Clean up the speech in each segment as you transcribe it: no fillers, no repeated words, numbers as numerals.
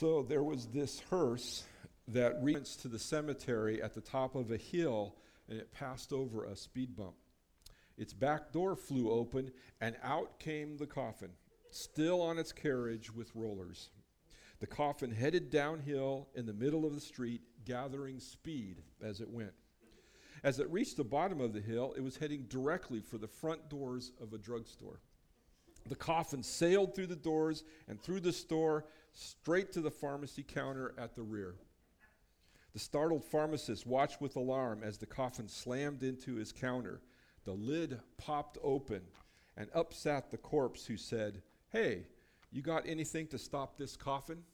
So there was this hearse that reached to the cemetery at the top of a hill, and it passed over a speed bump. Its back door flew open, and out came the coffin, still on its carriage with rollers. The coffin headed downhill in the middle of the street, gathering speed as it went. As it reached the bottom of the hill, it was heading directly for the front doors of a drugstore. The coffin sailed through the doors and through the store, straight to the pharmacy counter at the rear. The startled pharmacist watched with alarm as the coffin slammed into his counter. The lid popped open, and up sat the corpse, who said, "Hey, you got anything to stop this coffin?"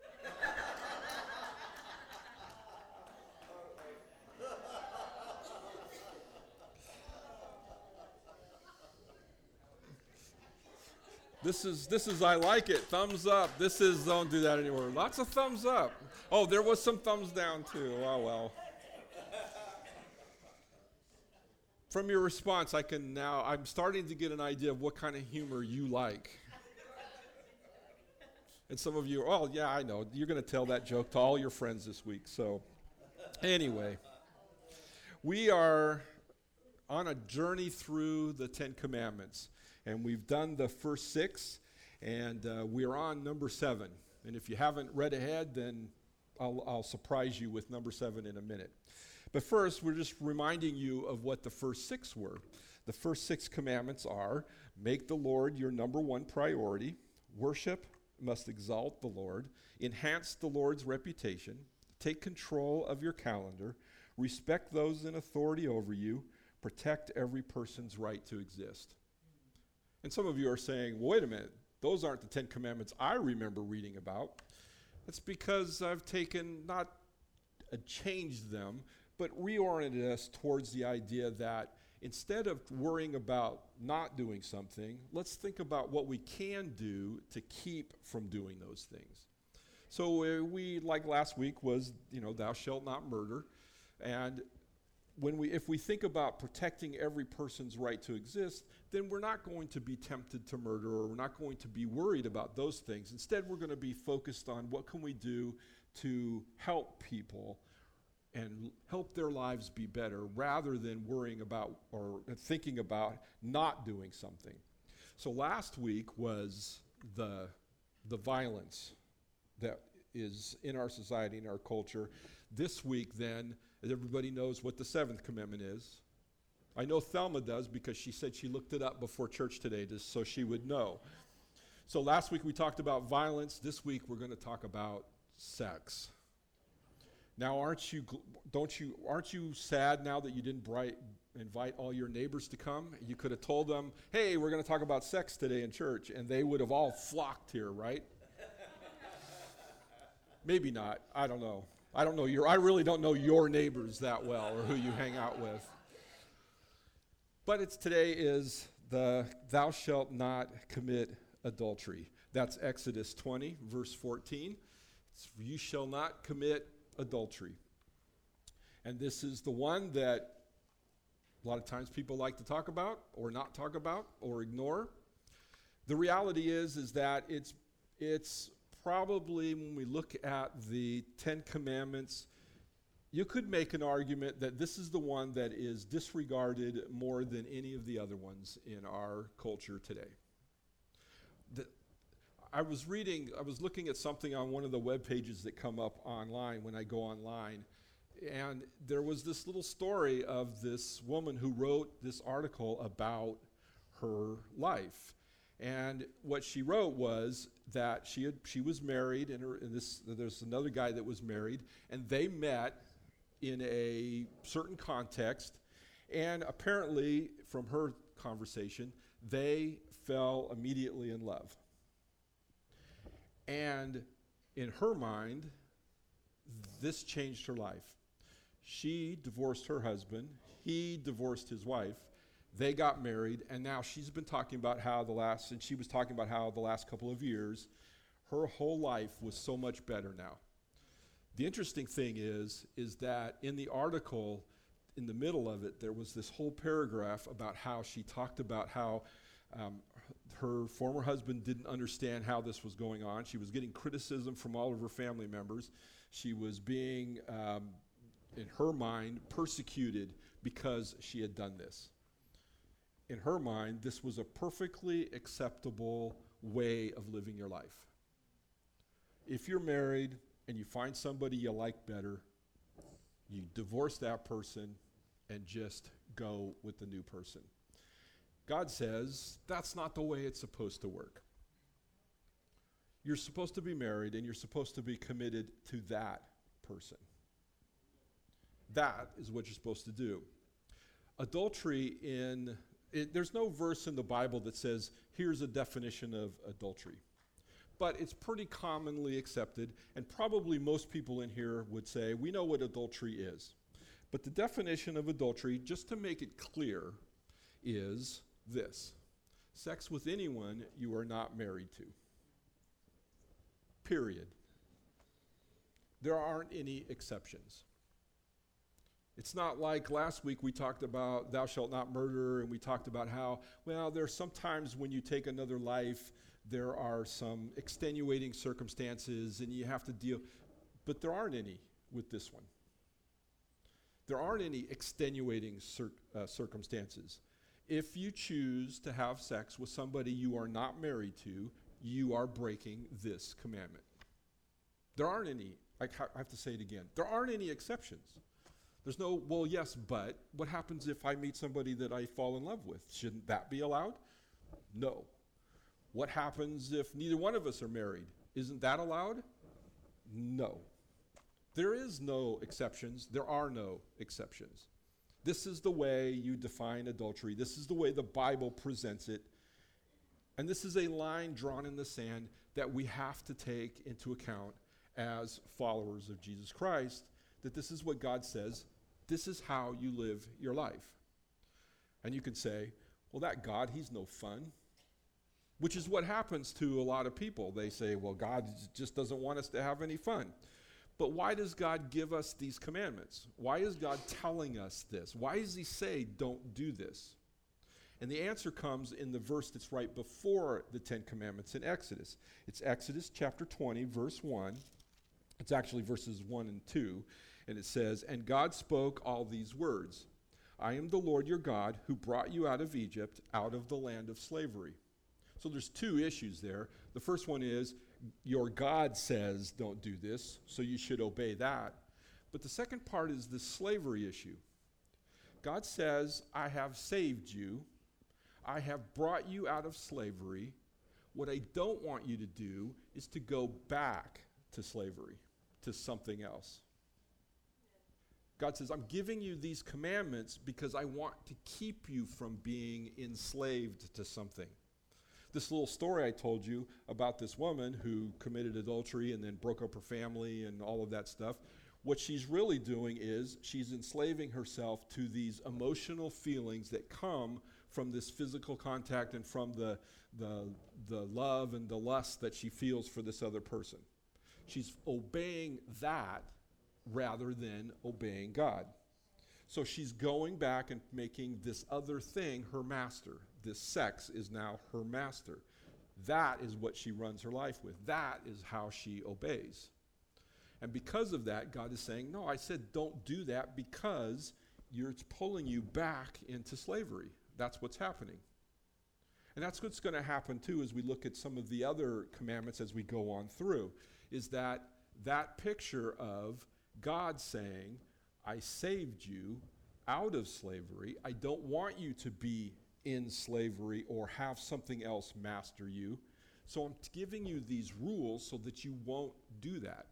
This is I like it. Thumbs up. This is don't do that anymore. Lots of thumbs up. Oh, there was some thumbs down too. Oh well. From your response, I'm starting to get an idea of what kind of humor you like. And some of you, oh yeah, I know. You're going to tell that joke to all your friends this week. So anyway, we are on a journey through the Ten Commandments. And we've done the first 6, and we're on number 7. And if you haven't read ahead, then I'll surprise you with number 7 in a minute. But first, we're just reminding you of what the first 6 were. The first 6 commandments are: make the Lord your number 1 priority, worship must exalt the Lord, enhance the Lord's reputation, take control of your calendar, respect those in authority over you, protect every person's right to exist. And some of you are saying, well, wait a minute, those aren't the 10 Commandments I remember reading about. That's because I've not changed them, but reoriented us towards the idea that instead of worrying about not doing something, let's think about what we can do to keep from doing those things. So we, like last week, was, thou shalt not murder. And if we think about protecting every person's right to exist, then we're not going to be tempted to murder, or we're not going to be worried about those things. Instead, we're going to be focused on what can we do to help people and help their lives be better, rather than worrying about or thinking about not doing something. So last week was the violence that is in our society, in our culture. This week, then, everybody knows what the 7th commandment is. I know Thelma does, because she said she looked it up before church today just so she would know. So last week we talked about violence. This week we're going to talk about sex. Now, aren't you sad now that you didn't invite all your neighbors to come? You could have told them, hey, we're going to talk about sex today in church, and they would have all flocked here, right? Maybe not. I don't know. I really don't know your neighbors that well, or who you hang out with. But today is the thou shalt not commit adultery. That's Exodus 20, verse 14. You shall not commit adultery. And this is the one that a lot of times people like to talk about, or not talk about, or ignore. The reality is that it's probably, when we look at the 10 Commandments, you could make an argument that this is the one that is disregarded more than any of the other ones in our culture today. I was looking at something on one of the web pages that come up online when I go online, and there was this little story of this woman who wrote this article about her life. And what she wrote was that she was married, and there's another guy that was married, and they met in a certain context, and apparently, from her conversation, they fell immediately in love. And in her mind, this changed her life. She divorced her husband, he divorced his wife, they got married, and now she's been talking about how the last couple of years, her whole life was so much better now. The interesting thing is that in the article, in the middle of it, there was this whole paragraph about how she talked about how Her former husband didn't understand how this was going on. She was getting criticism from all of her family members. She was being, in her mind, persecuted because she had done this. In her mind, this was a perfectly acceptable way of living your life. If you're married and you find somebody you like better, you divorce that person and just go with the new person. God says that's not the way it's supposed to work. You're supposed to be married and you're supposed to be committed to that person. That is what you're supposed to do. Adultery there's no verse in the Bible that says, here's a definition of adultery. But it's pretty commonly accepted, and probably most people in here would say, we know what adultery is. But the definition of adultery, just to make it clear, is this: sex with anyone you are not married to. Period. There aren't any exceptions. It's not like last week we talked about thou shalt not murder, and we talked about how, well, there's sometimes when you take another life, there are some extenuating circumstances and you have to deal, but there aren't any with this one. There aren't any extenuating circumstances. If you choose to have sex with somebody you are not married to, you are breaking this commandment. There aren't any, I have to say it again, there aren't any exceptions. There's no, well, yes, but what happens if I meet somebody that I fall in love with? Shouldn't that be allowed? No. What happens if neither one of us are married? Isn't that allowed? No. There is no exceptions. There are no exceptions. This is the way you define adultery. This is the way the Bible presents it. And this is a line drawn in the sand that we have to take into account as followers of Jesus Christ, that this is what God says. This is how you live your life. And you could say, well, that God, he's no fun. Which is what happens to a lot of people. They say, well, God just doesn't want us to have any fun. But why does God give us these commandments? Why is God telling us this? Why does he say, don't do this? And the answer comes in the verse that's right before the Ten Commandments in Exodus. It's Exodus chapter 20, verse 1. It's actually verses 1 and 2. And it says, and God spoke all these words. I am the Lord your God who brought you out of Egypt, out of the land of slavery. So there's two issues there. The first one is your God says don't do this, so you should obey that. But the second part is the slavery issue. God says, I have saved you. I have brought you out of slavery. What I don't want you to do is to go back to slavery, to something else. God says, I'm giving you these commandments because I want to keep you from being enslaved to something. This little story I told you about this woman who committed adultery and then broke up her family and all of that stuff, what she's really doing is she's enslaving herself to these emotional feelings that come from this physical contact and from the love and the lust that she feels for this other person. She's obeying that rather than obeying God. So she's going back and making this other thing her master. This sex is now her master. That is what she runs her life with. That is how she obeys. And because of that, God is saying, no, I said don't do that because it's pulling you back into slavery. That's what's happening. And that's what's going to happen too as we look at some of the other commandments as we go on through, is that picture of God saying, I saved you out of slavery. I don't want you to be in slavery or have something else master you. So I'm giving you these rules so that you won't do that.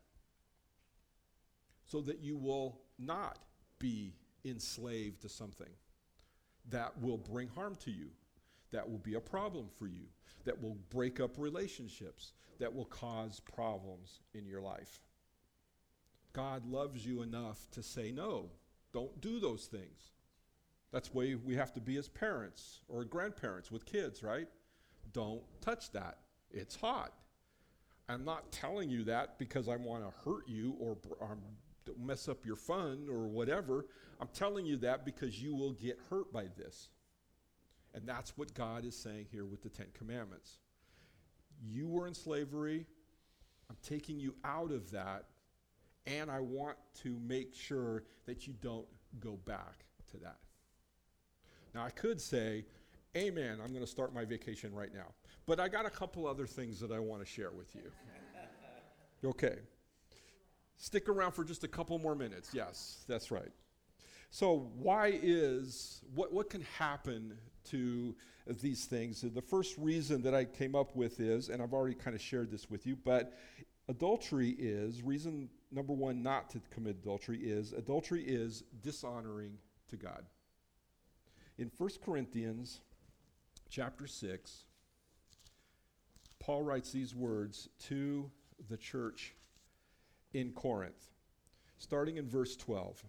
So that you will not be enslaved to something that will bring harm to you, that will be a problem for you, that will break up relationships, that will cause problems in your life. God loves you enough to say, no, don't do those things. That's the way we have to be as parents or grandparents with kids, right? Don't touch that. It's hot. I'm not telling you that because I want to hurt you or mess up your fun or whatever. I'm telling you that because you will get hurt by this. And that's what God is saying here with the Ten Commandments. You were in slavery. I'm taking you out of that. And I want to make sure that you don't go back to that. Now, I could say, amen, I'm going to start my vacation right now. But I got a couple other things that I want to share with you. Okay. Stick around for just a couple more minutes. Yes, that's right. So what can happen to these things? The first reason that I came up with is, and I've already kind of shared this with you, but reason number one not to commit adultery is dishonoring to God. In 1 Corinthians chapter 6, Paul writes these words to the church in Corinth. Starting in verse 12,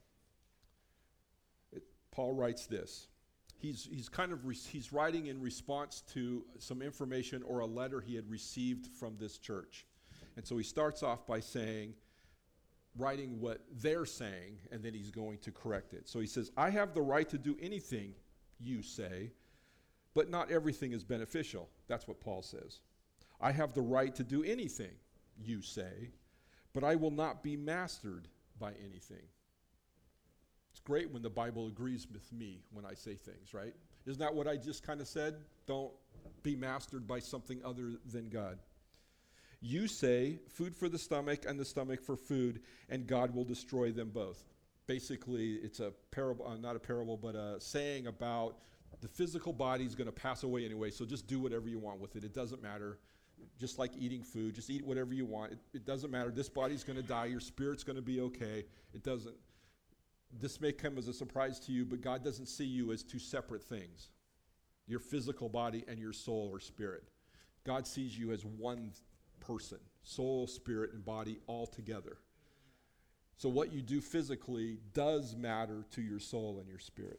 Paul writes this. He's writing in response to some information or a letter he had received from this church. And so he starts off by writing what they're saying, and then he's going to correct it. So he says, I have the right to do anything you say, but not everything is beneficial. That's what Paul says. I have the right to do anything you say, but I will not be mastered by anything. It's great when the Bible agrees with me when I say things, right? Isn't that what I just kind of said? Don't be mastered by something other than God. You say, food for the stomach and the stomach for food, and God will destroy them both. Basically, it's a parable, not a parable, but a saying about the physical body is going to pass away anyway, so just do whatever you want with it. It doesn't matter. Just like eating food, just eat whatever you want. It doesn't matter. This body's going to die. Your spirit's going to be okay. This may come as a surprise to you, but God doesn't see you as two separate things, your physical body and your soul or spirit. God sees you as one person, soul, spirit, and body all together. So what you do physically does matter to your soul and your spirit.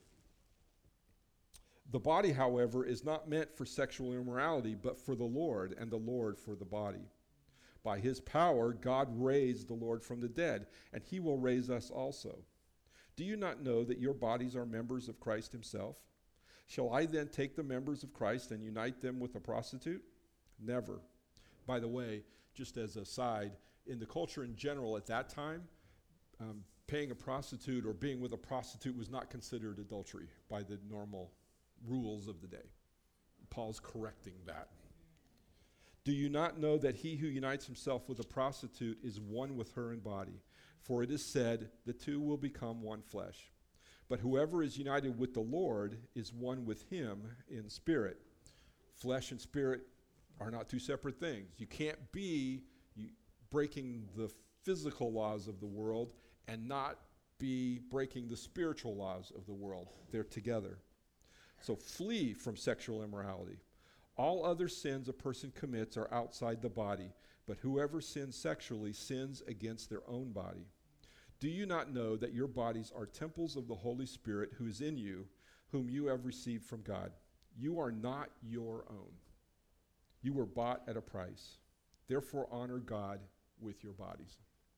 The body, however, is not meant for sexual immorality, but for the Lord, and the Lord for the body. By his power, God raised the Lord from the dead, and he will raise us also. Do you not know that your bodies are members of Christ himself? Shall I then take the members of Christ and unite them with a prostitute? Never. By the way, just as a side, in the culture in general at that time, paying a prostitute or being with a prostitute was not considered adultery by the normal rules of the day. Paul's correcting that. Do you not know that he who unites himself with a prostitute is one with her in body? For it is said, the two will become one flesh. But whoever is united with the Lord is one with him in spirit. Flesh and spirit are not two separate things. You can't be breaking the physical laws of the world and not be breaking the spiritual laws of the world. They're together. So flee from sexual immorality. All other sins a person commits are outside the body, but whoever sins sexually sins against their own body. Do you not know that your bodies are temples of the Holy Spirit who is in you, whom you have received from God? You are not your own. You were bought at a price. Therefore honor God with your bodies.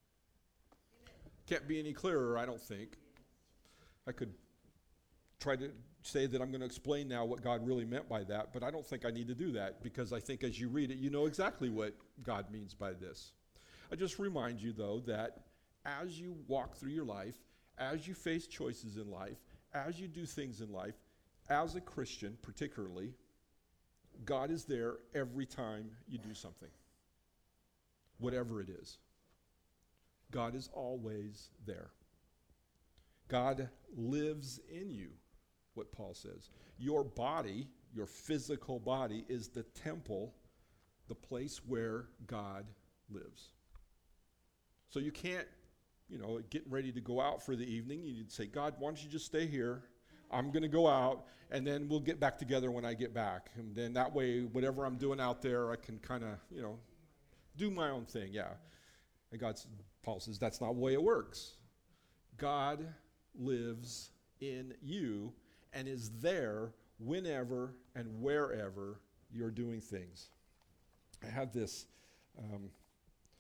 Can't be any clearer, I don't think. I could try to say that I'm going to explain now what God really meant by that, but I don't think I need to do that because I think as you read it, you know exactly what God means by this. I just remind you, though, that as you walk through your life, as you face choices in life, as you do things in life, as a Christian particularly, God is there every time you do something, whatever it is. God is always there. God lives in you, what Paul says. Your body, your physical body, is the temple, the place where God lives. So you can't, getting ready to go out for the evening, you'd say, God, why don't you just stay here? I'm going to go out, and then we'll get back together when I get back. And then that way, whatever I'm doing out there, I can kind of, do my own thing, yeah. And Paul says, that's not the way it works. God lives in you and is there whenever and wherever you're doing things. I have this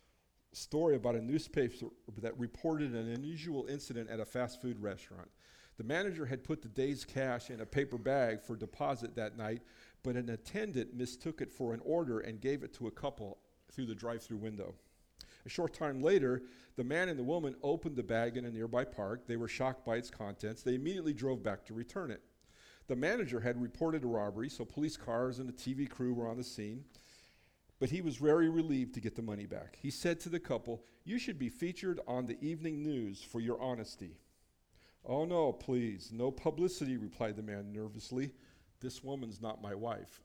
story about a newspaper that reported an unusual incident at a fast food restaurant. The manager had put the day's cash in a paper bag for deposit that night, but an attendant mistook it for an order and gave it to a couple through the drive-through window. A short time later, the man and the woman opened the bag in a nearby park. They were shocked by its contents. They immediately drove back to return it. The manager had reported a robbery, so police cars and a TV crew were on the scene. But he was very relieved to get the money back. He said to the couple, "You should be featured on the evening news for your honesty." "Oh, no, please, no publicity," replied the man nervously. "This woman's not my wife."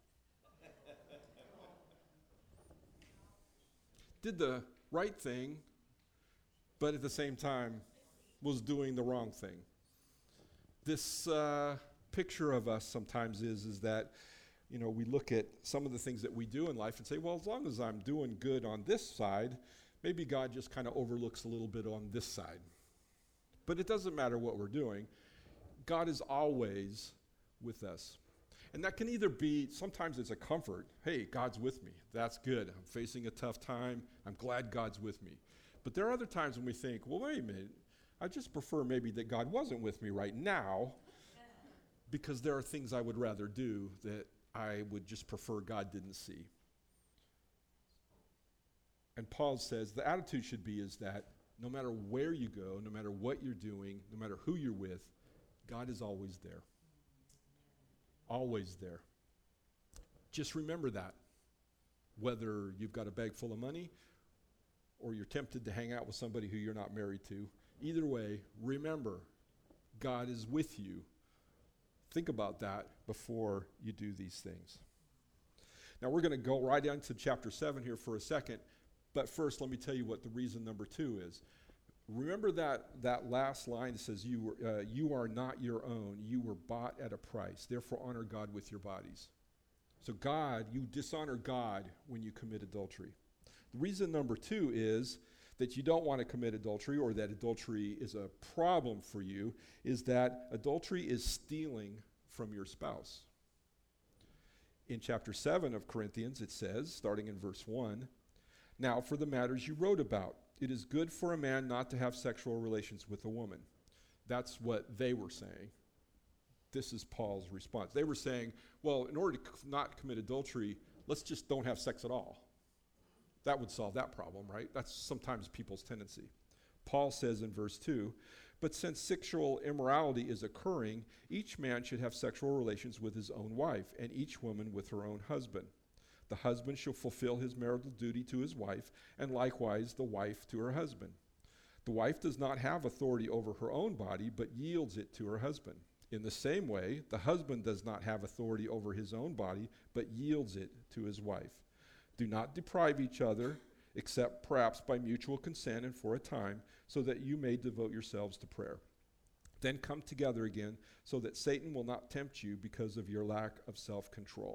Did the right thing, but at the same time was doing the wrong thing. This picture of us sometimes is that, we look at some of the things that we do in life and say, well, as long as I'm doing good on this side, maybe God just kind of overlooks a little bit on this side. But it doesn't matter what we're doing. God is always with us. And that can either be, sometimes it's a comfort. Hey, God's with me. That's good. I'm facing a tough time. I'm glad God's with me. But there are other times when we think, well, wait a minute. I just prefer maybe that God wasn't with me right now, because there are things I would rather do that I would just prefer God didn't see. And Paul says the attitude should be is that no matter where you go, no matter what you're doing, no matter who you're with, God is always there. Always there. Just remember that. Whether you've got a bag full of money or you're tempted to hang out with somebody who you're not married to, either way, remember, God is with you. Think about that before you do these things. Now we're going to go right into chapter 7 here for a second, but first let me tell you what the reason number 2 is. Remember that last line that says, you are not your own. You were bought at a price. Therefore, honor God with your bodies. So you dishonor God when you commit adultery. The reason number 2 is that you don't want to commit adultery, or that adultery is a problem for you, is that adultery is stealing from your spouse. In chapter 7 of Corinthians, it says, starting in verse 1, "Now for the matters you wrote about, it is good for a man not to have sexual relations with a woman." That's what they were saying. This is Paul's response. They were saying, well, in order to not commit adultery, let's just don't have sex at all. That would solve that problem, right? That's sometimes people's tendency. Paul says in verse 2, "But since sexual immorality is occurring, each man should have sexual relations with his own wife, and each woman with her own husband. The husband shall fulfill his marital duty to his wife, and likewise the wife to her husband. The wife does not have authority over her own body, but yields it to her husband. In the same way, the husband does not have authority over his own body, but yields it to his wife. Do not deprive each other, except perhaps by mutual consent and for a time, so that you may devote yourselves to prayer. Then come together again, so that Satan will not tempt you because of your lack of self-control."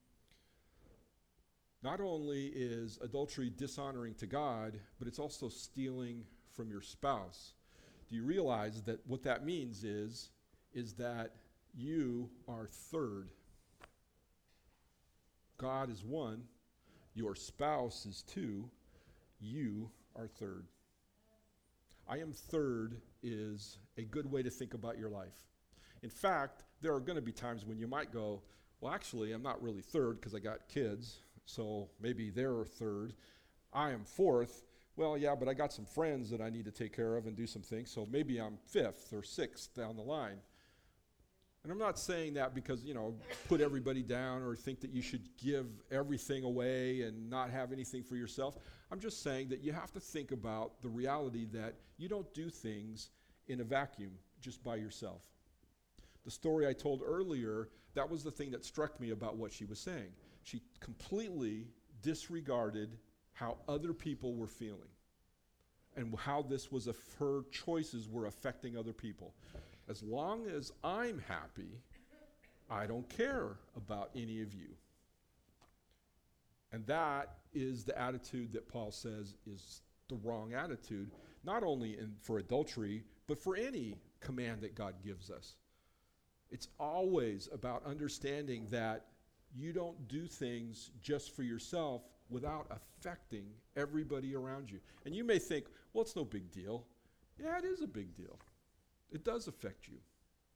Not only is adultery dishonoring to God, but it's also stealing from your spouse. Do you realize that what that means is that you are third? God is one, your spouse is two, you are third. I am third is a good way to think about your life. In fact, there are going to be times when you might go, well, actually, I'm not really third because I got kids, so maybe they're third. I am fourth. Well, yeah, but I got some friends that I need to take care of and do some things, so maybe I'm fifth or sixth down the line. And I'm not saying that because, put everybody down or think that you should give everything away and not have anything for yourself. I'm just saying that you have to think about the reality that you don't do things in a vacuum just by yourself. The story I told earlier, that was the thing that struck me about what she was saying. She completely disregarded how other people were feeling and how her choices were affecting other people. As long as I'm happy, I don't care about any of you. And that is the attitude that Paul says is the wrong attitude, not only for adultery, but for any command that God gives us. It's always about understanding that you don't do things just for yourself without affecting everybody around you. And you may think, well, it's no big deal. Yeah, it is a big deal. It does affect you.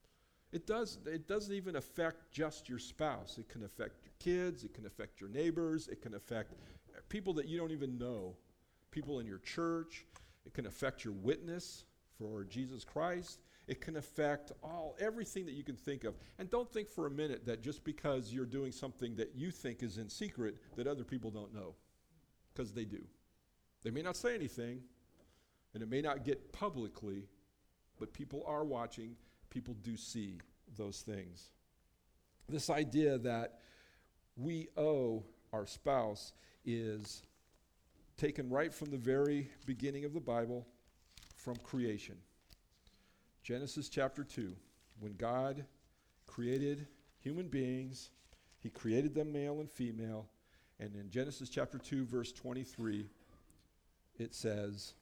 It doesn't even affect just your spouse. It can affect your kids, it can affect your neighbors, it can affect people that you don't even know, people in your church. It can affect your witness for Jesus Christ. It can affect everything that you can think of. And don't think for a minute that just because you're doing something that you think is in secret that other people don't know, because they do. They may not say anything, and it may not get publicly, but people are watching. People do see those things. This idea that we owe our spouse is taken right from the very beginning of the Bible, from creation. Genesis chapter 2, when God created human beings, he created them male and female, and in Genesis chapter 2, verse 23, it says,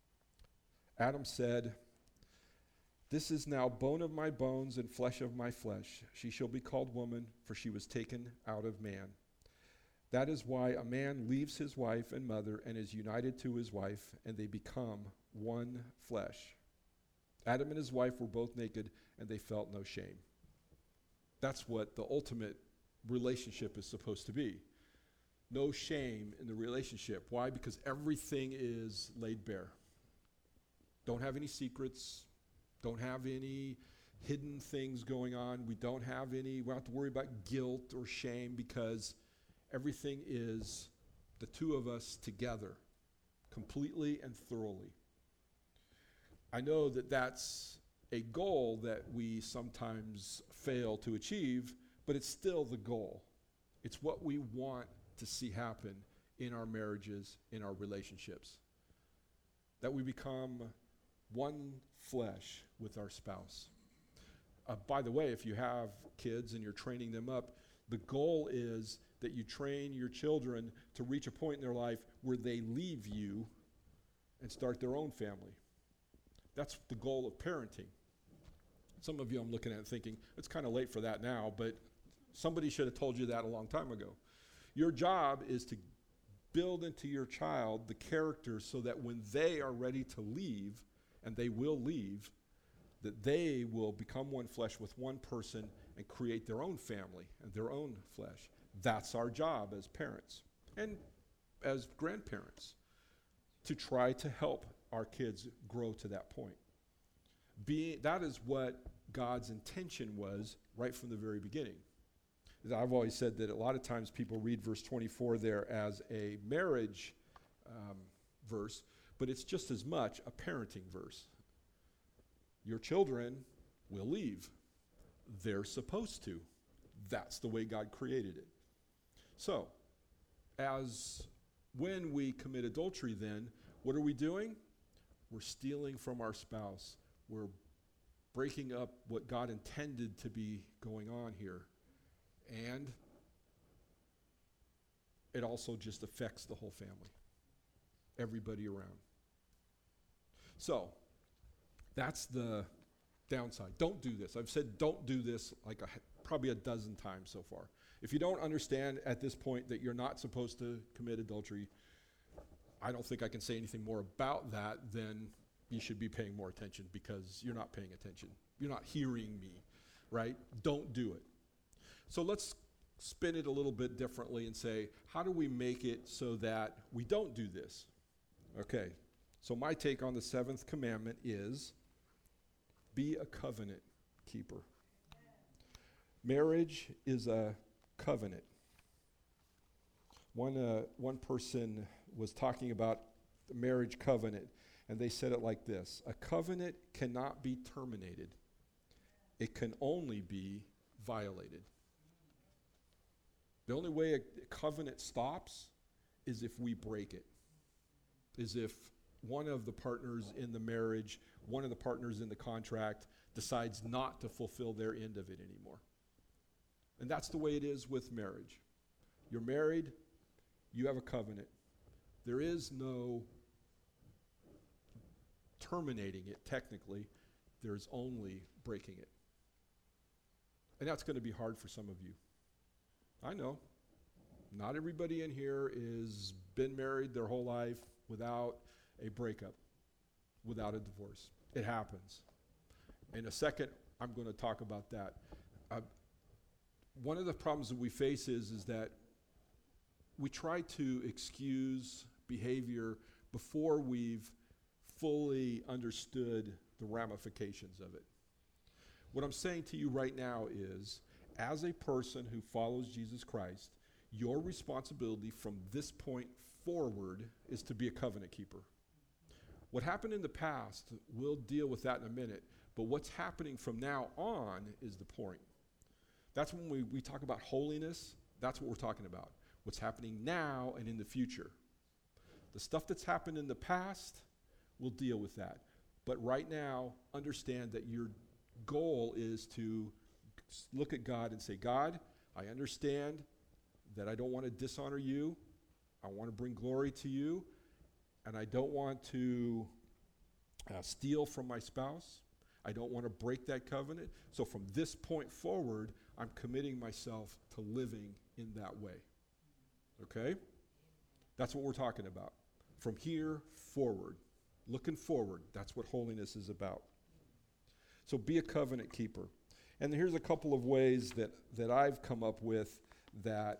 Adam said, "This is now bone of my bones and flesh of my flesh. She shall be called woman, for she was taken out of man. That is why a man leaves his wife and mother and is united to his wife, and they become one flesh. Adam and his wife were both naked, and they felt no shame." That's what the ultimate relationship is supposed to be. No shame in the relationship. Why? Because everything is laid bare. Don't have any secrets. Don't have any hidden things going on. We don't have to worry about guilt or shame, because everything is the two of us together, completely and thoroughly. I know that that's a goal that we sometimes fail to achieve, but it's still the goal. It's what we want to see happen in our marriages, in our relationships. That we become one flesh with our spouse. By the way, if you have kids and you're training them up, the goal is that you train your children to reach a point in their life where they leave you and start their own family. That's the goal of parenting. Some of you I'm looking at thinking, it's kind of late for that now, but somebody should have told you that a long time ago. Your job is to build into your child the character so that when they are ready to leave, and they will leave, that they will become one flesh with one person and create their own family and their own flesh. That's our job as parents and as grandparents, to try to help our kids grow to that point. That is what God's intention was right from the very beginning. I've always said that a lot of times people read verse 24 there as a marriage verse, but it's just as much a parenting verse. Your children will leave. They're supposed to. That's the way God created it. So, when we commit adultery then, what are we doing? We're stealing from our spouse. We're breaking up what God intended to be going on here. And it also just affects the whole family, everybody around. So, that's the downside. Don't do this. I've said don't do this like probably a dozen times so far. If you don't understand at this point that you're not supposed to commit adultery, I don't think I can say anything more about that than you should be paying more attention, because you're not paying attention. You're not hearing me, right? Don't do it. So let's spin it a little bit differently and say, how do we make it so that we don't do this? Okay, so my take on the seventh commandment is be a covenant keeper. Marriage is a covenant. One person was talking about the marriage covenant, and they said it like this: a covenant cannot be terminated. It can only be violated. The only way a covenant stops is if we break it, is if one of the partners in the marriage, one of the partners in the contract decides not to fulfill their end of it anymore. And that's the way it is with marriage. You're married, you have a covenant. There is no terminating it technically. There's only breaking it. And that's going to be hard for some of you. I know. Not everybody in here has been married their whole life without a breakup, without a divorce. It happens. In a second, I'm going to talk about that. Uh, One of the problems that we face is that we try to excuse behavior before we've fully understood the ramifications of it. What I'm saying to you right now is, as a person who follows Jesus Christ, your responsibility from this point forward is to be a covenant keeper. What happened in the past, we'll deal with that in a minute, but what's happening from now on is the point. That's when we talk about holiness, that's what we're talking about. What's happening now and in the future. The stuff that's happened in the past, we'll deal with that. But right now, understand that your goal is to look at God and say, God, I understand that I don't want to dishonor you. I want to bring glory to you. And I don't want to steal from my spouse. I don't want to break that covenant. So from this point forward, I'm committing myself to living in that way. Okay? That's what we're talking about. From here forward, looking forward, that's what holiness is about. So be a covenant keeper. And here's a couple of ways that I've come up with that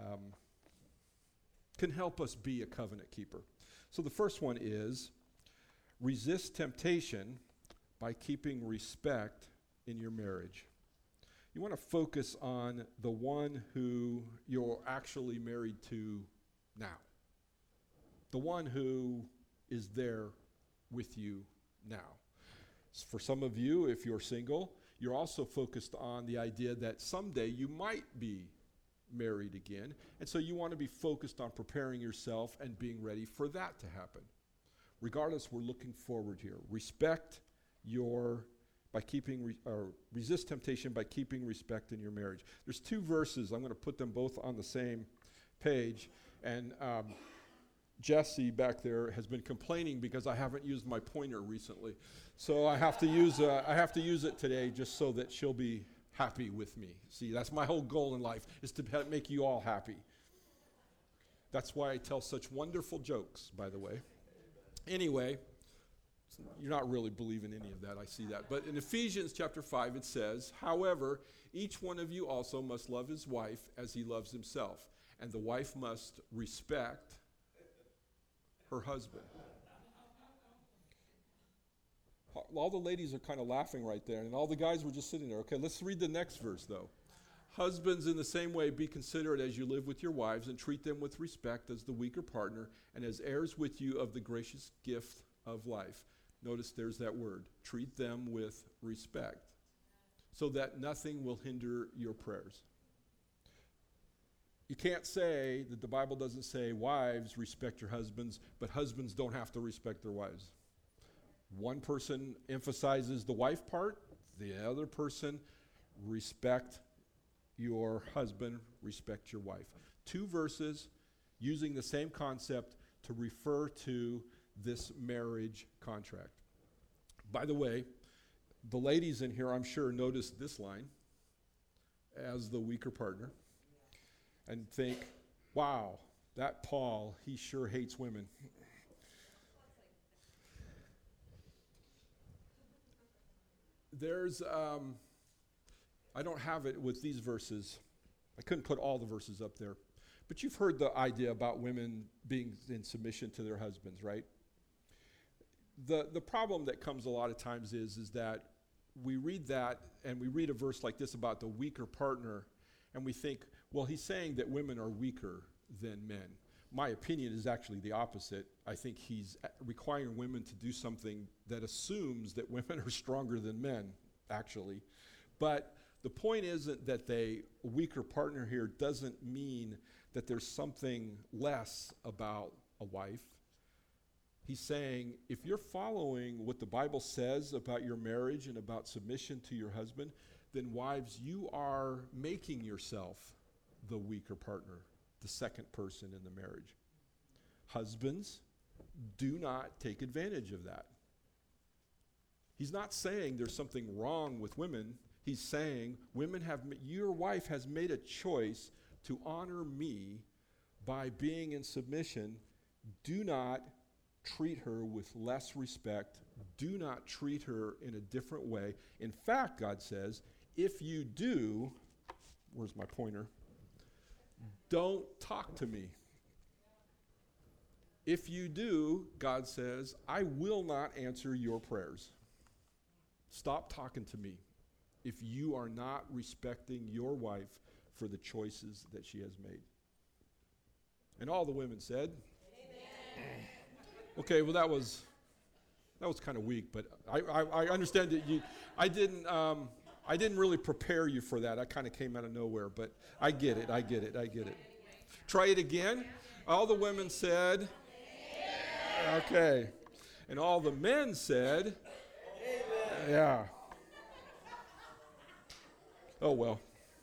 can help us be a covenant keeper. So the first one is resist temptation by keeping respect in your marriage. You want to focus on the one who you're actually married to now. The one who is there with you now. For some of you, if you're single, you're also focused on the idea that someday you might be married again. And so you want to be focused on preparing yourself and being ready for that to happen. Regardless, we're looking forward here. Resist temptation by keeping respect in your marriage. There's two verses. I'm going to put them both on the same page. And Jesse back there has been complaining because I haven't used my pointer recently. So I have to use it today just so that she'll be happy with me. See, that's my whole goal in life, is to make you all happy. That's why I tell such wonderful jokes, by the way. Anyway, you're not really believing any of that, I see that. But in Ephesians chapter 5, it says, however, each one of you also must love his wife as he loves himself, and the wife must respect her husband. All the ladies are kind of laughing right there, and all the guys were just sitting there. Okay, let's read the next verse, though. Husbands, in the same way, be considerate as you live with your wives, and treat them with respect as the weaker partner, and as heirs with you of the gracious gift of life. Notice there's that word. Treat them with respect, so that nothing will hinder your prayers. You can't say that the Bible doesn't say, wives, respect your husbands, but husbands don't have to respect their wives. One person emphasizes the wife part, the other person, respect your husband, respect your wife. Two verses using the same concept to refer to this marriage contract. By the way, the ladies in here, I'm sure, noticed this line as the weaker partner and think, wow, that Paul, he sure hates women. There's, I don't have it with these verses. I couldn't put all the verses up there. But you've heard the idea about women being in submission to their husbands, right? The problem that comes a lot of times is that we read that and we read a verse like this about the weaker partner, and we think, well, he's saying that women are weaker than men. My opinion is actually the opposite. I think he's requiring women to do something that assumes that women are stronger than men, actually. But the point isn't that a weaker partner here doesn't mean that there's something less about a wife. He's saying, if you're following what the Bible says about your marriage and about submission to your husband, then wives, you are making yourself the weaker partner, the second person in the marriage. Husbands, do not take advantage of that. He's not saying there's something wrong with women. He's saying your wife has made a choice to honor me by being in submission. Do not treat her with less respect. Do not treat her in a different way. In fact, God says, if you do, where's my pointer? Don't talk to me. If you do, God says, I will not answer your prayers. Stop talking to me if you are not respecting your wife for the choices that she has made. And all the women said, amen. Okay, well that was kind of weak, but I understand that I didn't really prepare you for that. I kind of came out of nowhere, but I get it. Try it again. All the women said, okay. And all the men said, yeah. Oh, well.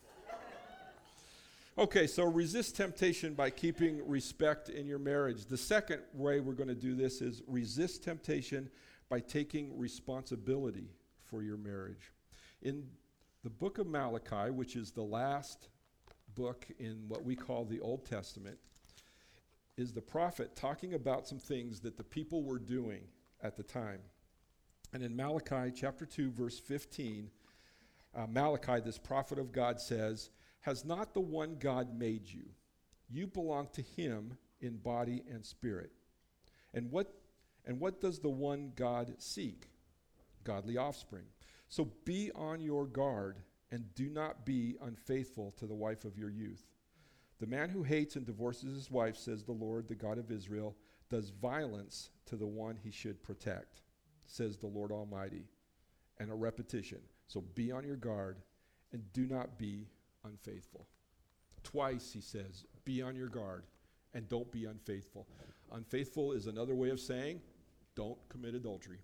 Okay, so resist temptation by keeping respect in your marriage. The second way we're going to do this is resist temptation by taking responsibility for your marriage. In the book of Malachi, which is the last book in what we call the Old Testament, is the prophet talking about some things that the people were doing at the time. And in Malachi chapter 2, verse 15, Malachi, this prophet of God, says, has not the one God made you? You belong to him in body and spirit. And what does the one God seek? Godly offspring. So be on your guard and do not be unfaithful to the wife of your youth. The man who hates and divorces his wife, says the Lord, the God of Israel, does violence to the one he should protect, says the Lord Almighty. And a repetition. So be on your guard and do not be unfaithful. Twice he says, be on your guard and don't be unfaithful. Unfaithful is another way of saying, don't commit adultery.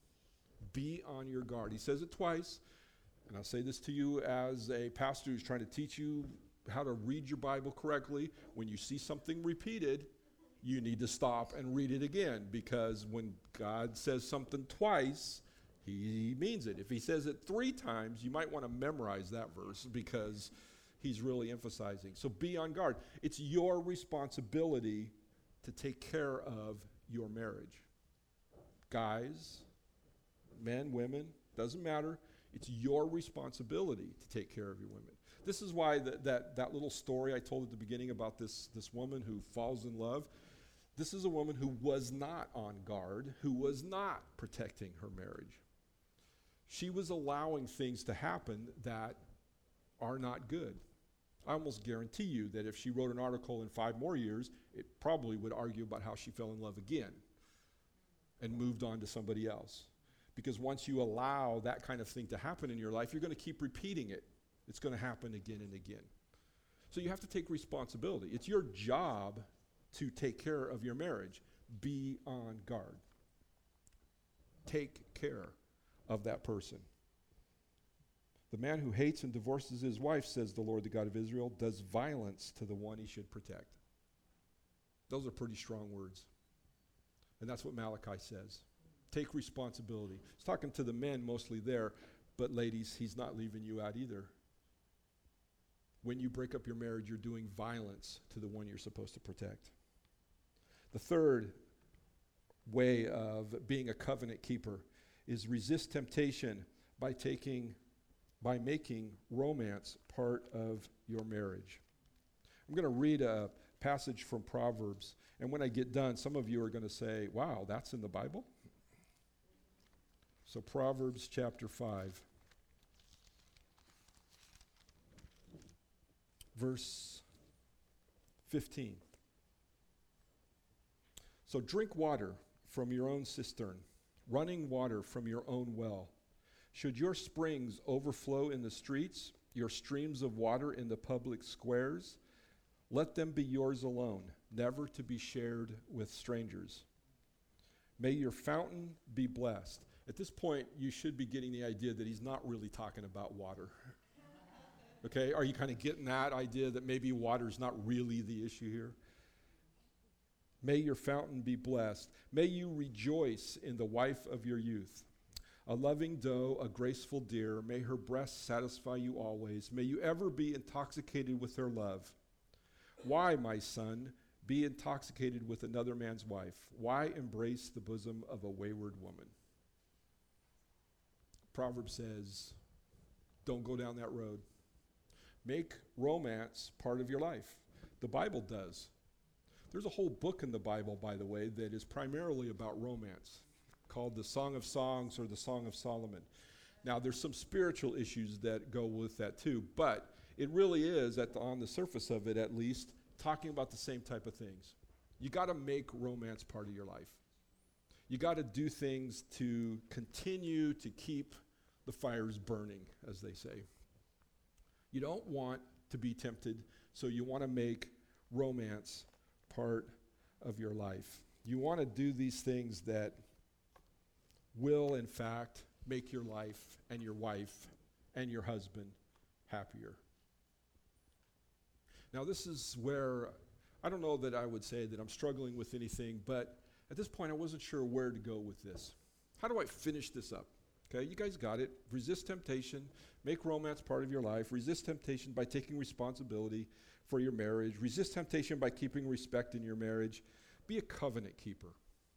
Be on your guard. He says it twice, and I'll say this to you as a pastor who's trying to teach you how to read your Bible correctly. When you see something repeated, you need to stop and read it again, because when God says something twice, he means it. If he says it 3 times, you might want to memorize that verse because he's really emphasizing. So be on guard. It's your responsibility to take care of your marriage. Guys, men, women, doesn't matter. It's your responsibility to take care of your women. This is why that little story I told at the beginning about this woman who falls in love, this is a woman who was not on guard, who was not protecting her marriage. She was allowing things to happen that are not good. I almost guarantee you that if she wrote an article in 5 more years, it probably would argue about how she fell in love again and moved on to somebody else. Because once you allow that kind of thing to happen in your life, you're going to keep repeating it. It's going to happen again and again. So you have to take responsibility. It's your job to take care of your marriage. Be on guard. Take care of that person. The man who hates and divorces his wife, says the Lord, the God of Israel, does violence to the one he should protect. Those are pretty strong words. And that's what Malachi says. Take responsibility. He's talking to the men mostly there, but ladies, he's not leaving you out either. When you break up your marriage, you're doing violence to the one you're supposed to protect. The third way of being a covenant keeper is resist temptation by making romance part of your marriage. I'm going to read a passage from Proverbs, and when I get done, some of you are going to say, wow, that's in the Bible? So Proverbs chapter 5, verse 15. So drink water from your own cistern, running water from your own well. Should your springs overflow in the streets, your streams of water in the public squares, let them be yours alone, never to be shared with strangers. May your fountain be blessed. At this point, you should be getting the idea that he's not really talking about water. Okay, are you kind of getting that idea that maybe water's not really the issue here? May your fountain be blessed. May you rejoice in the wife of your youth. A loving doe, a graceful deer, may her breasts satisfy you always. May you ever be intoxicated with her love. Why, my son, be intoxicated with another man's wife. Why embrace the bosom of a wayward woman? Proverbs says, don't go down that road. Make romance part of your life. The Bible does. There's a whole book in the Bible, by the way, that is primarily about romance, called the Song of Songs or the Song of Solomon. Now, there's some spiritual issues that go with that too, but it really is, on the surface of it at least, talking about the same type of things. You got to make romance part of your life. You got to do things to continue to keep the fires burning, as they say. You don't want to be tempted, so you want to make romance part of your life. You want to do these things that will, in fact, make your life and your wife and your husband happier. Now, this is where I don't know that I would say that I'm struggling with anything, but at this point, I wasn't sure where to go with this. How do I finish this up? Okay, you guys got it. Resist temptation. Make romance part of your life. Resist temptation by taking responsibility for your marriage. Resist temptation by keeping respect in your marriage. Be a covenant keeper.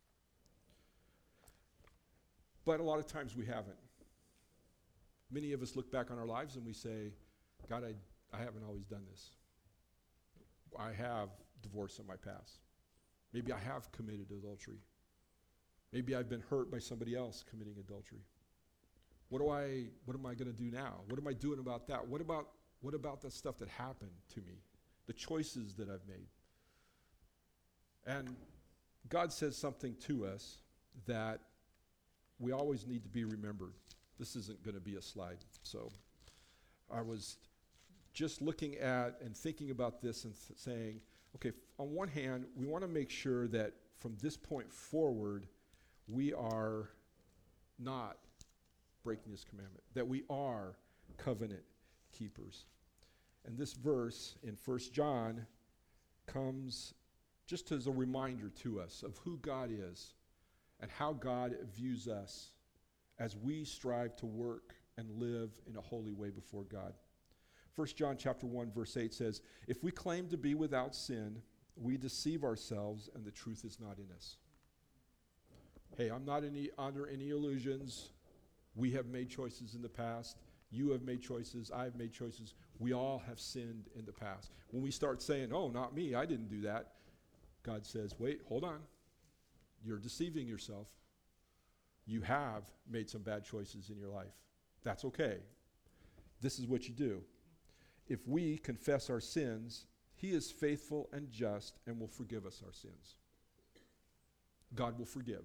But a lot of times we haven't. Many of us look back on our lives and we say, God, I haven't always done this. I have divorce in my past. Maybe I have committed adultery. Maybe I've been hurt by somebody else committing adultery. What am I going to do now? What am I doing about that? What about the stuff that happened to me? The choices that I've made? And God says something to us that we always need to be remembered. This isn't going to be a slide. So I was just looking at and thinking about this and saying, okay, on one hand, we want to make sure that from this point forward, we are not breaking this commandment, that we are covenant keepers. And this verse in 1 John comes just as a reminder to us of who God is and how God views us as we strive to work and live in a holy way before God. 1 John chapter 1 verse 8 says, if we claim to be without sin, we deceive ourselves and the truth is not in us. Hey, I'm not under any illusions. We have made choices in the past. You have made choices. I have made choices. We all have sinned in the past. When we start saying, oh, not me, I didn't do that, God says, wait, hold on. You're deceiving yourself. You have made some bad choices in your life. That's okay. This is what you do. If we confess our sins, He is faithful and just and will forgive us our sins. God will forgive.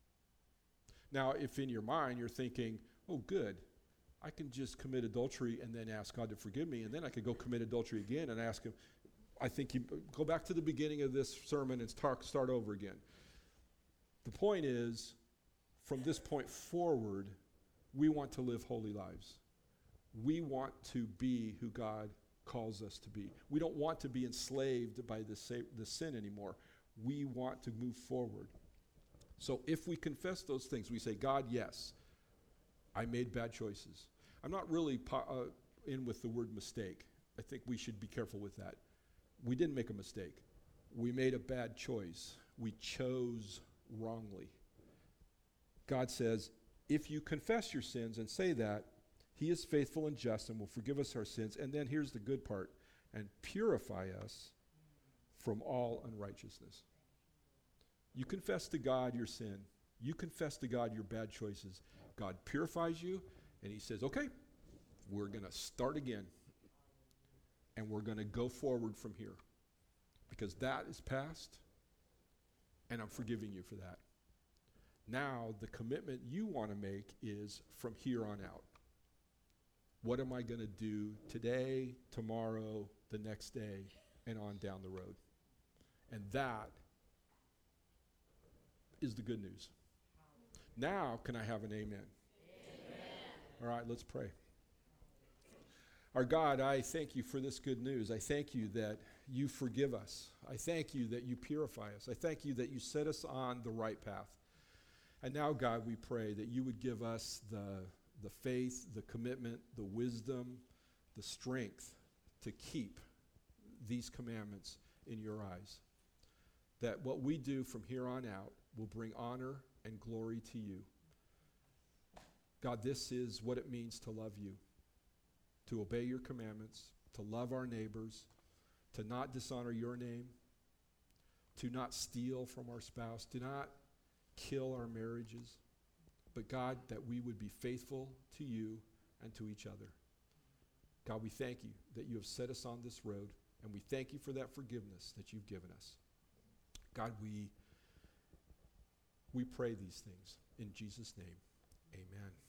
Now, if in your mind you're thinking, oh, good, I can just commit adultery and then ask God to forgive me, and then I could go commit adultery again and ask Him, I think you go back to the beginning of this sermon and start over again. The point is, from this point forward, we want to live holy lives. We want to be who God calls us to be. We don't want to be enslaved by the sin anymore. We want to move forward. So if we confess those things, we say, God, yes, I made bad choices. I'm not really in with the word mistake. I think we should be careful with that. We didn't make a mistake. We made a bad choice. We chose wrongly. God says, if you confess your sins and say that, He is faithful and just and will forgive us our sins. And then here's the good part, and purify us from all unrighteousness. You confess to God your sin. You confess to God your bad choices. God purifies you, and He says, okay, we're going to start again. And we're going to go forward from here. Because that is past, and I'm forgiving you for that. Now, the commitment you want to make is from here on out. What am I going to do today, tomorrow, the next day, and on down the road? And that is the good news. Now, can I have an amen? Amen. All right, let's pray. Our God, I thank You for this good news. I thank You that You forgive us. I thank You that You purify us. I thank You that You set us on the right path. And now, God, we pray that You would give us the faith, the commitment, the wisdom, the strength to keep these commandments in Your eyes. that what we do from here on out will bring honor and glory to you. God, this is what it means to love you, to obey your commandments, to love our neighbors, to not dishonor your name, to not steal from our spouse, to not kill our marriages, but God, that we would be faithful to you and to each other. God, we thank you that you have set us on this road, and we thank you for that forgiveness that you've given us. God, we pray these things in Jesus' name. Amen.